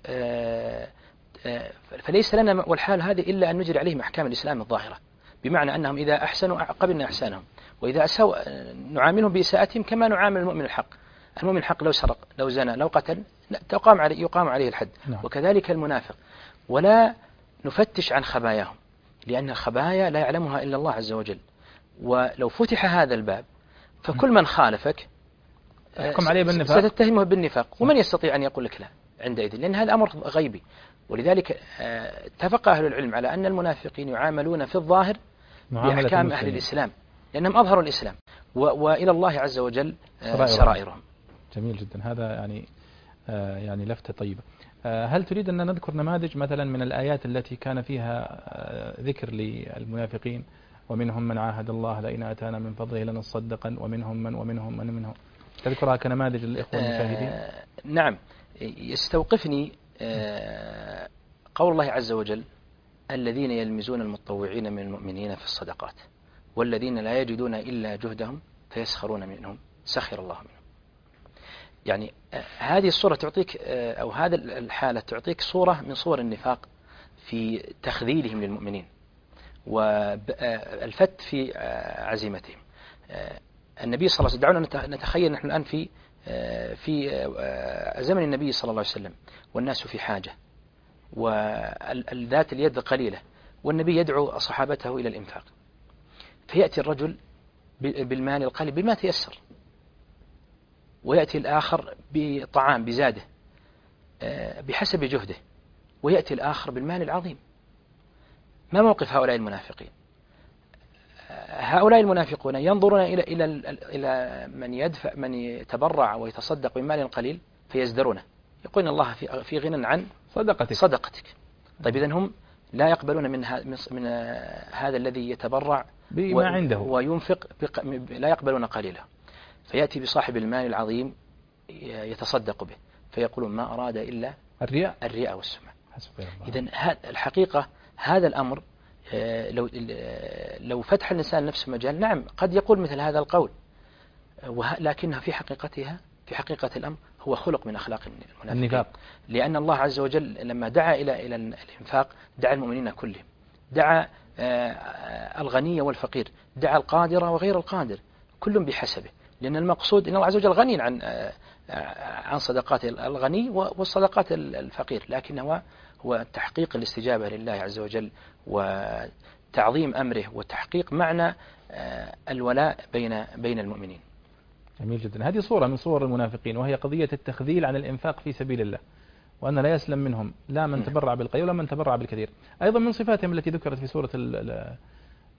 فليس لنا والحال هذه إلا أن نجري عليهم أحكام الإسلام الظاهرة، بمعنى أنهم إذا أحسنوا قبلنا إحسانهم، وإذا أساءوا نعاملهم بإساءتهم كما نعامل المؤمن الحق. المؤمن الحق لو سرق لو زنى لو قتل يقام عليه الحد. نعم. وكذلك المنافق، ولا نفتش عن خباياهم، لأن الخبايا لا يعلمها إلا الله عز وجل، ولو فتح هذا الباب فكل من خالفك تحكم عليه بالنفاق، ستتهمه بالنفاق، ومن يستطيع أن يقول لك لا عندئذ، لأن هذا أمر غيبي. ولذلك اتفق أهل العلم على أن المنافقين يعاملون في الظاهر بأحكام أهل الإسلام، لأنهم أظهروا الإسلام وإلى الله عز وجل سرائرهم. جميل جدا، هذا يعني لفتة طيبة. هل تريد أن نذكر نماذج مثلا من الآيات التي كان فيها ذكر للمنافقين؟ ومنهم من عاهد الله لئن آتانا من فضله لنصدقن ومنهم من تذكرها كنماذج للإخوة المشاهدين؟ نعم، يستوقفني قول الله عز وجل الذين يلمزون المتطوعين من المؤمنين في الصدقات والذين لا يجدون إلا جهدهم فيسخرون منهم سخر الله منهم. يعني هذه الصورة تعطيك أو هذا الحالة تعطيك صورة من صور النفاق في تخذيلهم للمؤمنين والفت في عزيمتهم. النبي صلى الله عليه وسلم، دعونا نتخيل نحن الآن في زمن النبي صلى الله عليه وسلم والناس في حاجة والذات اليد قليلة، والنبي يدعو صحابته إلى الإنفاق، فيأتي الرجل بالمال القليل بما تيسر، ويأتي الآخر بطعام بزاده بحسب جهده، ويأتي الآخر بالمال العظيم. ما موقف هؤلاء المنافقين؟ هؤلاء المنافقون ينظرون إلى من يتبرع ويتصدق بمال قليل فيزدرونه، يقولون الله في غنى عن صدقتك. طيب إذن هم لا يقبلون من هذا الذي يتبرع بما عنده وينفق لا يقبلون قليلا، فيأتي بصاحب المال العظيم يتصدق به فيقولون ما أراد إلا الرياء والسمعة. إذن الحقيقة هذا الأمر لو فتح الإنسان نفسه مجال، نعم قد يقول مثل هذا القول، لكنها في حقيقة الأمر هو خلق من أخلاق المنافقين، لأن الله عز وجل لما دعا إلى الإنفاق دعا المؤمنين كلهم، دعا الغني والفقير، دعا القادر وغير القادر، كل بحسبه، لأن المقصود أن الله عز وجل غني عن صدقات الغني والصدقات الفقير، لكنه هو تحقيق الاستجابة لله عز وجل وتعظيم أمره وتحقيق معنى الولاء بين المؤمنين. جميل جدا. هذه صورة من صور المنافقين، وهي قضية التخذيل عن الإنفاق في سبيل الله، وأن لا يسلم منهم لا من تبرع بالقليل ولا من تبرع بالكثير. أيضا من صفاتهم التي ذكرت في سورة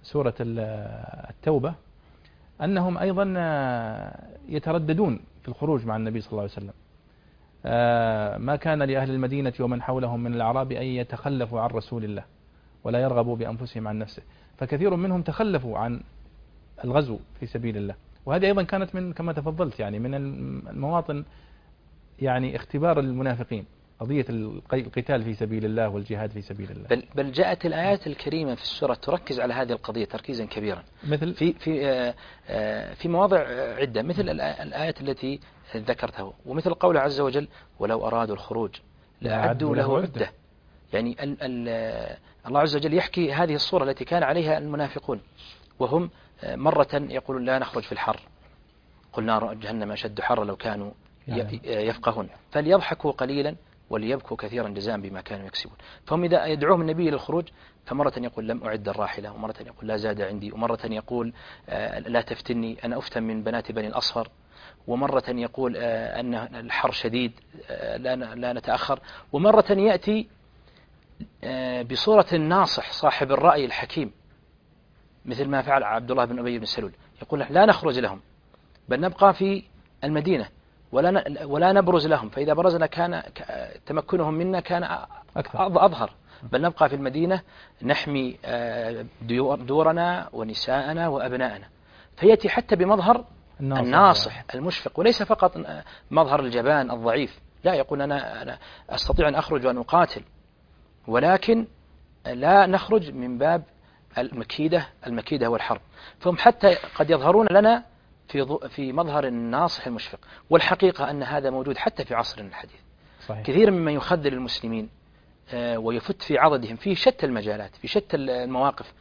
سورة التوبة أنهم أيضا يترددون في الخروج مع النبي صلى الله عليه وسلم. ما كان لأهل المدينة ومن حولهم من الأعراب أن يتخلفوا عن رسول الله ولا يرغبوا بأنفسهم عن نفسه، فكثير منهم تخلفوا عن الغزو في سبيل الله. وهذه أيضا كانت من كما تفضلت يعني من المواطن يعني اختبار المنافقين، قضية القتال في سبيل الله والجهاد في سبيل الله. بل جاءت الآيات الكريمة في السورة تركز على هذه القضية تركيزا كبيرا، مثل في مواضع عدة، مثل الآيات التي ذكرتها، ومثل قوله عز وجل ولو أرادوا الخروج لأعدوا له عدة. يعني الله عز وجل يحكي هذه الصورة التي كان عليها المنافقون، وهم مرة يقولون لا نخرج في الحر، قل نار جهنم أشد حر لو كانوا يفقهون، فليضحكوا قليلا وليبكوا كثيرا جزاء بما كانوا يكسبون. فهم إذا يدعوهم النبي للخروج فمرة يقول لم أعد الراحلة، ومرة يقول لا زاد عندي، ومرة يقول لا تفتني أنا أفتن من بنات بني الأصفر، ومرة يقول أن الحر شديد لا نتأخر، ومرة يأتي بصورة الناصح صاحب الرأي الحكيم مثل ما فعل عبد الله بن أبي بن سلول، يقول لا نخرج لهم بل نبقى في المدينة ولا نبرز لهم، فإذا برزنا كان تمكنهم منا كان أظهر، بل نبقى في المدينة نحمي دورنا ونساءنا وأبناءنا. فيأتي حتى بمظهر الناصح المشفق، وليس فقط مظهر الجبان الضعيف، لا، يقول أنا أستطيع أن أخرج وأن أقاتل، ولكن لا نخرج من باب المكيدة والحرب. فهم حتى قد يظهرون لنا في مظهر الناصح المشفق، والحقيقة أن هذا موجود حتى في عصرنا الحديث. صحيح. كثير ممن يخذل المسلمين ويفت في عضدهم في شتى المجالات، في شتى المواقف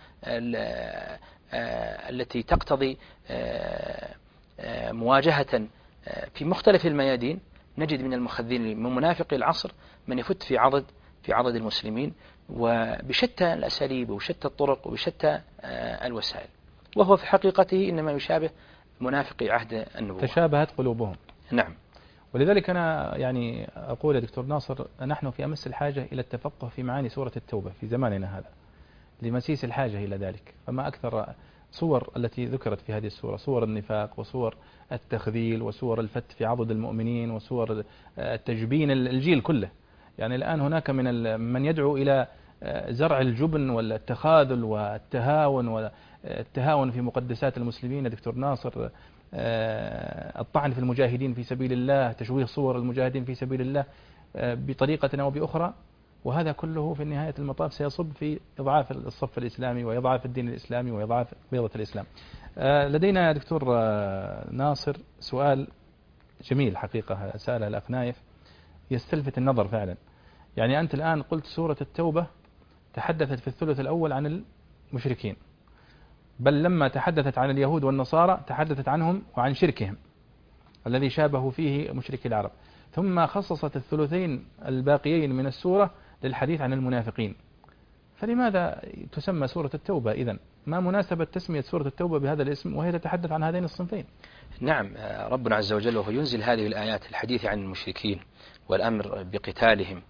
التي تقتضي مواجهة في مختلف الميادين. نجد من المخذلين من منافقي العصر من يفت في عضد المسلمين وبشتى الأساليب وبشتى الطرق وبشتى الوسائل، وهو في حقيقته إنما يشابه منافقي عهد النبوة، تشابهت قلوبهم. نعم. ولذلك أنا يعني أقول يا دكتور ناصر نحن في أمس الحاجة إلى التفقه في معاني سورة التوبة في زماننا هذا، لمسيس الحاجة إلى ذلك. فما أكثر صور التي ذكرت في هذه السورة، صور النفاق وصور التخذيل وصور الفت في عضد المؤمنين وصور التجبين الجيل كله. يعني الآن هناك من يدعو إلى زرع الجبن والتخاذل والتهاون في مقدسات المسلمين. دكتور ناصر، الطعن في المجاهدين في سبيل الله، تشويه صور المجاهدين في سبيل الله بطريقة أو بأخرى، وهذا كله في نهاية المطاف سيصب في إضعاف الصف الإسلامي وإضعاف الدين الإسلامي وإضعاف بيضة الإسلام. لدينا يا دكتور ناصر سؤال جميل حقيقة سأله الأخ نايف يستلفت النظر فعلا. يعني أنت الآن قلت سورة التوبة تحدثت في الثلث الأول عن المشركين، بل لما تحدثت عن اليهود والنصارى تحدثت عنهم وعن شركهم الذي شابه فيه مشركي العرب، ثم خصصت الثلثين الباقيين من السورة للحديث عن المنافقين. فلماذا تسمى سورة التوبة إذن؟ ما مناسبة تسمية سورة التوبة بهذا الاسم وهي تتحدث عن هذين الصنفين؟ نعم، ربنا عز وجل وهو ينزل هذه الآيات الحديث عن المشركين والأمر بقتالهم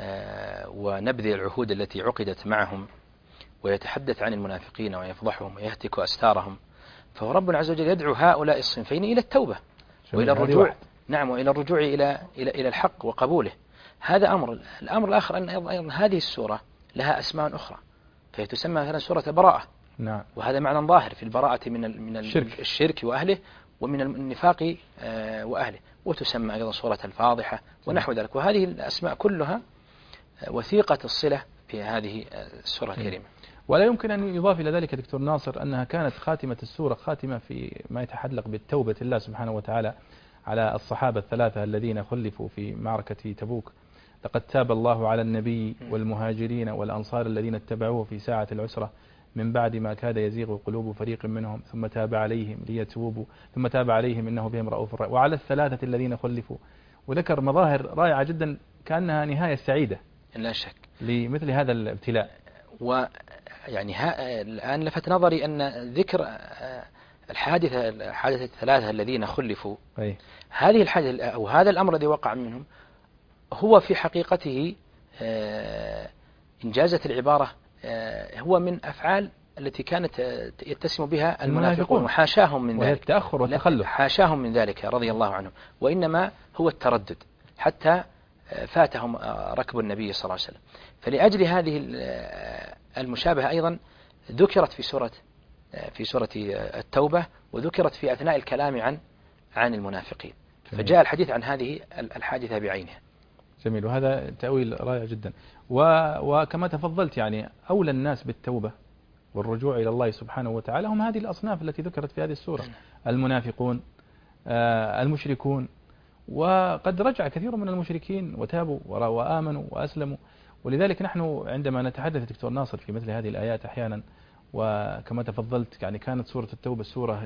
ونبذ العهود التي عقدت معهم، ويتحدث عن المنافقين ويفضحهم ويهتك أستارهم. فهو ربنا عز وجل يدعو هؤلاء الصنفين إلى التوبة وإلى الرجوع، نعم، وإلى الرجوع إلى الحق وقبوله. هذا أمر. الأمر الآخر أن أيضا هذه السورة لها أسماء أخرى، فهي تسمى مثلا سورة البراءة، نعم، وهذا معنى ظاهر في البراءة من الشرك وأهله ومن النفاق وأهله، وتسمى أيضا سورة الفاضحة ونحو ذلك. وهذه الأسماء كلها وثيقة الصلة في هذه السورة الكريمة. ولا يمكن أن يضاف إلى ذلك دكتور ناصر أنها كانت خاتمة السورة خاتمة في ما يتعلق بالتوبة الله سبحانه وتعالى على الصحابة الثلاثة الذين خلفوا في معركة تبوك. لقد تاب الله على النبي والمهاجرين والأنصار الذين اتبعوه في ساعة العسرة من بعد ما كاد يزيغ قلوب فريق منهم ثم تاب عليهم ليتوبوا ثم تاب عليهم إنه بهم رؤوف رحيم وعلى الثلاثة الذين خلفوا. وذكر مظاهر رائعة جدا كأنها نهاية سعيدة لا شك لمثل هذا الابتلاء. ويعني الآن لفت نظري أن ذكر حادثة الثلاثة الذين خلفوا، هذه الحادثة أو هذا الأمر الذي وقع منهم هو في حقيقته إنجازة العبارة هو من أفعال التي كانت يتسم بها المنافقون وحاشاهم من ذلك، التأخر والتخلف، حاشاهم من ذلك رضي الله عنهم، وإنما هو التردد حتى فاتهم ركب النبي صلى الله عليه وسلم. فلأجل هذه المشابهة أيضا ذكرت في سورة التوبة، وذكرت في أثناء الكلام عن المنافقين، فجاء الحديث عن هذه الحادثة بعينها. جميل، وهذا تأويل رائع جدا. وكما تفضلت يعني أولى الناس بالتوبة والرجوع إلى الله سبحانه وتعالى هم هذه الأصناف التي ذكرت في هذه السورة، المنافقون، المشركون. وقد رجع كثير من المشركين وتابوا وآمنوا وأسلموا. ولذلك نحن عندما نتحدث دكتور ناصر في مثل هذه الآيات أحيانا، وكما تفضلت يعني كانت سورة التوبة سورة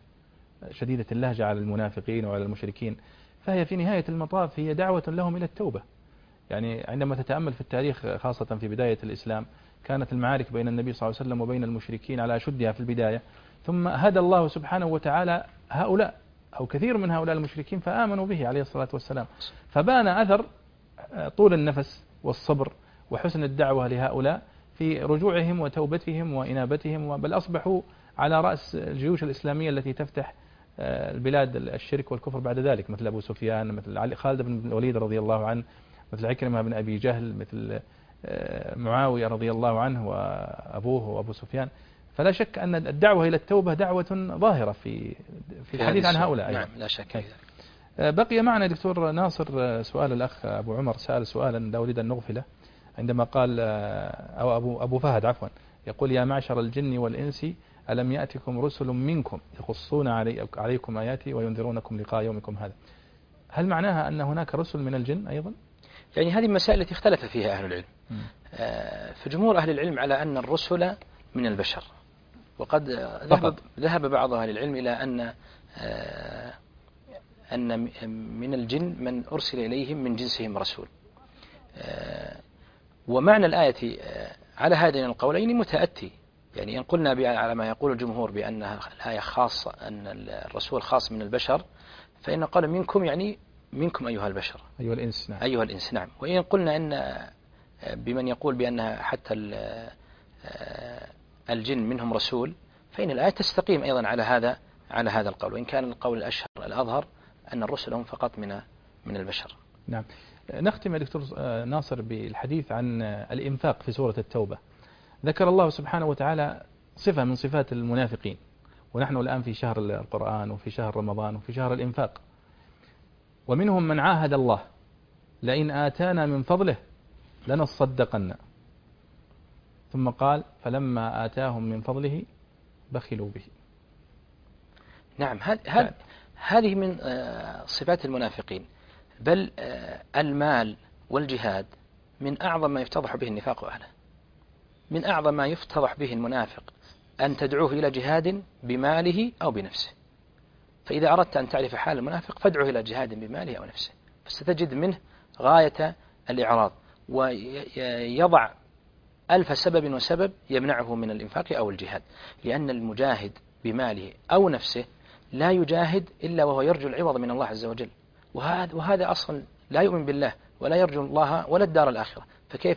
شديدة اللهجة على المنافقين وعلى المشركين، فهي في نهاية المطاف هي دعوة لهم إلى التوبة. يعني عندما تتأمل في التاريخ خاصة في بداية الإسلام، كانت المعارك بين النبي صلى الله عليه وسلم وبين المشركين على أشدها في البداية، ثم هدى الله سبحانه وتعالى هؤلاء أو كثير من هؤلاء المشركين فآمنوا به عليه الصلاة والسلام، فبان أثر طول النفس والصبر وحسن الدعوة لهؤلاء في رجوعهم وتوبتهم وإنابتهم، بل أصبحوا على رأس الجيوش الإسلامية التي تفتح البلاد الشرك والكفر بعد ذلك، مثل أبو سفيان، مثل خالد بن الوليد رضي الله عنه، مثل عكرمة بن أبي جهل، مثل معاوية رضي الله عنه وأبوه وأبو سفيان. فلا شك أن الدعوة إلى التوبة دعوة ظاهرة في الحديث عن هؤلاء. نعم لا شك. بقي معنا دكتور ناصر سؤال الأخ أبو عمر، سأل سؤالا لا أريد أن نغفله، عندما قال أو أبو فهد عفوا، يقول: يا معشر الجن والإنس ألم يأتكم رسل منكم يقصون عليكم آياتي وينذرونكم لقاء يومكم هذا. هل معناها أن هناك رسل من الجن أيضا؟ يعني هذه المسائل التي اختلف فيها أهل العلم. فجمهور أهل العلم على أن الرسل من البشر، وقد ذهب بعض أهل العلم إلى أن من الجن من أرسل إليهم من جنسهم رسول. ومعنى الآية على هذين القولين متأتي، يعني إن قلنا على ما يقول الجمهور بأنها الآية خاصة، أن الرسول خاص من البشر، فإن قال منكم يعني منكم أيها البشر، أيها الإنس، نعم. أيها الإنس، نعم. وإن قلنا أن بمن يقول بأنها حتى الجن منهم رسول، فإن الآية تستقيم أيضا على هذا القول، وإن كان القول الأشهر الأظهر أن الرسل هم فقط من البشر. نعم. نختم يا دكتور ناصر بالحديث عن الإنفاق في سورة التوبة. ذكر الله سبحانه وتعالى صفة من صفات المنافقين، ونحن الآن في شهر القرآن وفي شهر رمضان وفي شهر الإنفاق، ومنهم من عاهد الله لئن آتانا من فضله لنصدقن، ثم قال فلما آتاهم من فضله بخلوا به. نعم، هذه من صفات المنافقين، بل المال والجهاد من أعظم ما يفتضح به النفاق أهله. من أعظم ما يفتضح به المنافق أن تدعوه إلى جهاد بماله أو بنفسه. فإذا أردت أن تعرف حال المنافق فادعوه إلى جهاد بماله أو نفسه، فستجد منه غاية الإعراض، ويضع ألف سبب وسبب يمنعه من الإنفاق أو الجهاد، لأن المجاهد بماله أو نفسه لا يجاهد إلا وهو يرجو العوض من الله عز وجل، وهذا أصلا لا يؤمن بالله ولا يرجو الله ولا الدار الآخرة، فكيف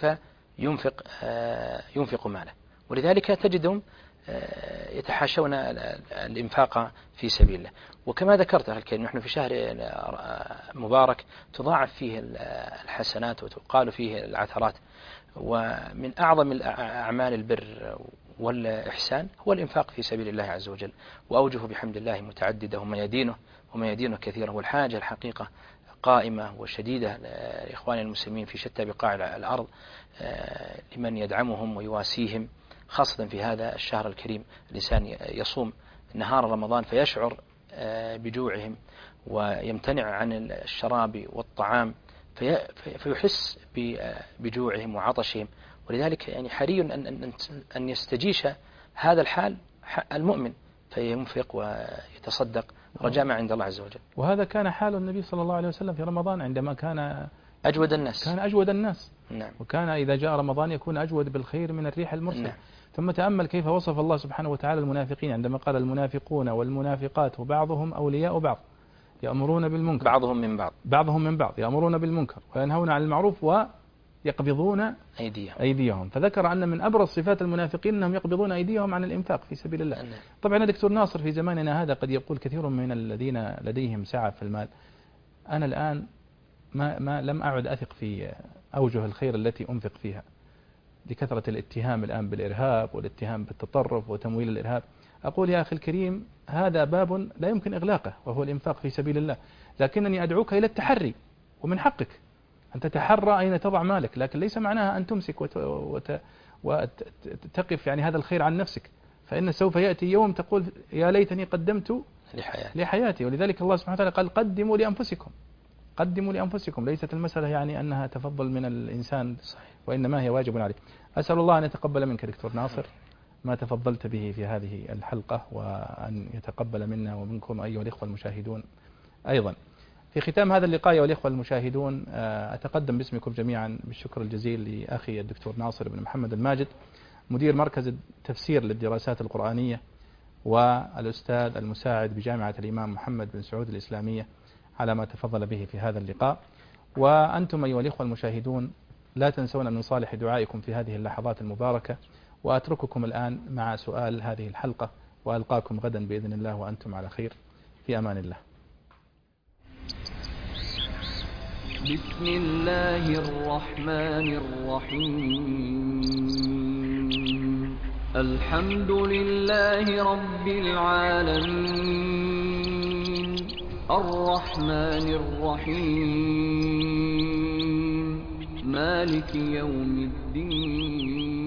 ينفق ماله؟ ولذلك تجدهم يتحاشون الإنفاق في سبيل الله. وكما ذكرت الكريم، نحن في شهر مبارك تضاعف فيه الحسنات وتقال فيه العثرات، ومن أعظم أعمال البر والإحسان هو الإنفاق في سبيل الله عز وجل، وأوجه بحمد الله متعددة، وما يدينه كثيرا، والحاجة الحقيقة قائمة وشديدة لإخوان المسلمين في شتى بقاع الأرض لمن يدعمهم ويواسيهم، خاصة في هذا الشهر الكريم. الإنسان يصوم نهار رمضان فيشعر بجوعهم ويمتنع عن الشراب والطعام فيحس بجوعهم وعطشهم، ولذلك يعني حري أن يستجيش هذا الحال المؤمن فينفق ويتصدق رجاء ما عند الله عز وجل. وهذا كان حال النبي صلى الله عليه وسلم في رمضان عندما كان أجود الناس. نعم. وكان إذا جاء رمضان يكون أجود بالخير من الريح المرسل. نعم. ثم تأمل كيف وصف الله سبحانه وتعالى المنافقين عندما قال المنافقون والمنافقات بعضهم أولياء بعض يأمرون بالمنكر، بعضهم من بعض يأمرون بالمنكر وينهون عن المعروف يقبضون أيديهم. فذكر أن من أبرز صفات المنافقين أنهم يقبضون أيديهم عن الإنفاق في سبيل الله. طبعا دكتور ناصر في زماننا هذا قد يقول كثير من الذين لديهم سعة في المال أنا الآن ما لم أعد أثق في أوجه الخير التي أنفق فيها لكثرة الاتهام الآن بالإرهاب والاتهام بالتطرف وتمويل الإرهاب. أقول يا أخي الكريم هذا باب لا يمكن إغلاقه وهو الإنفاق في سبيل الله، لكنني أدعوك إلى التحري، ومن حقك أن تتحرى أين تضع مالك، لكن ليس معناها أن تمسك وتقف يعني هذا الخير عن نفسك، فإن سوف يأتي يوم تقول يا ليتني قدمت لحياتي. ولذلك الله سبحانه وتعالى قال قدموا لأنفسكم. ليست المسألة يعني أنها تفضل من الإنسان، وإنما هي واجب عليه. أسأل الله أن يتقبل منك دكتور ناصر ما تفضلت به في هذه الحلقة، وأن يتقبل منا ومنكم أيها الإخوة المشاهدون أيضا. في ختام هذا اللقاء يا الإخوة المشاهدون أتقدم باسمكم جميعا بالشكر الجزيل لأخي الدكتور ناصر بن محمد الماجد مدير مركز التفسير للدراسات القرآنية والأستاذ المساعد بجامعة الإمام محمد بن سعود الإسلامية على ما تفضل به في هذا اللقاء. وأنتم أيها الإخوة المشاهدون لا تنسون من صالح دعائكم في هذه اللحظات المباركة. وأترككم الآن مع سؤال هذه الحلقة، وألقاكم غدا بإذن الله وأنتم على خير، في أمان الله. بسم الله الرحمن الرحيم. الحمد لله رب العالمين الرحمن الرحيم مالك يوم الدين